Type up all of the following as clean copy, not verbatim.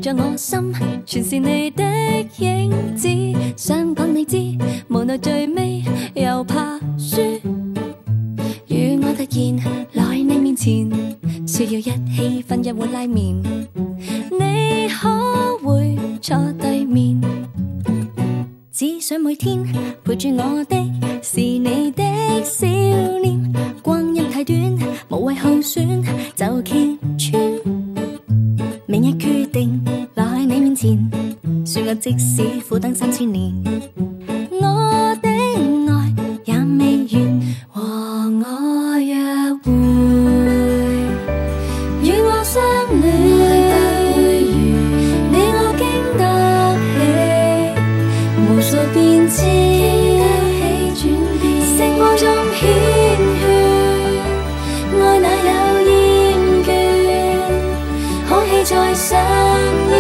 着我心，全是你的影子。想講你知，無奈最尾又怕輸。與我突然來你面前，說要一起分一碗拉麵，你可會坐對面？只想每天陪住我的是你的笑臉，光陰太短，無謂耗損就揭穿。明日決定來你面前，說我即使苦等3000年，我的愛也未完。和我約會，與我相戀，不會如你我經得起無數變遷，星光中繾綣，愛哪有厭倦，可喜再相遇。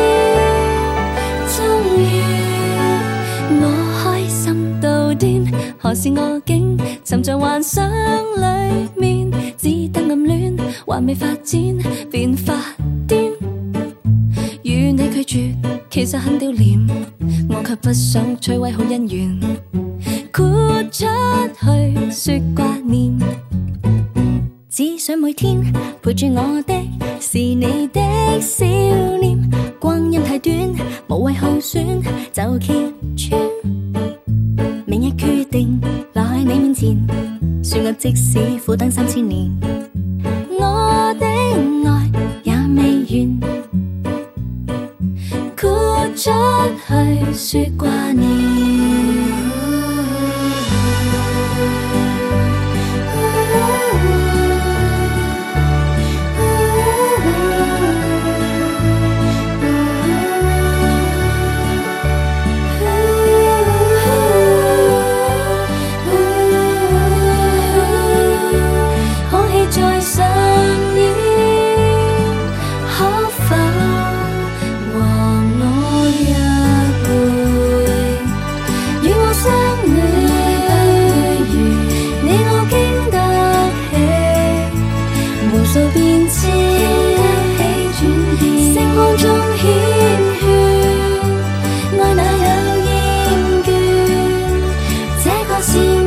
終於我開心到癲，何時我竟沉在幻想裡面，只得暗戀還未發展便發癲。與你拒絕其實很丟臉，我卻不想摧毀好姻緣，豁出去說掛念。只想每天陪住我的是你的笑臉，光陰太短，無謂耗損就揭穿。明日決定來你面前，說我即使苦等3000年，我的愛也未完，豁出去說掛念。再相遇，可否和我約會？與我相戀，不如你我經得起無數變遷，星光中繾綣，愛哪有厭倦，這個是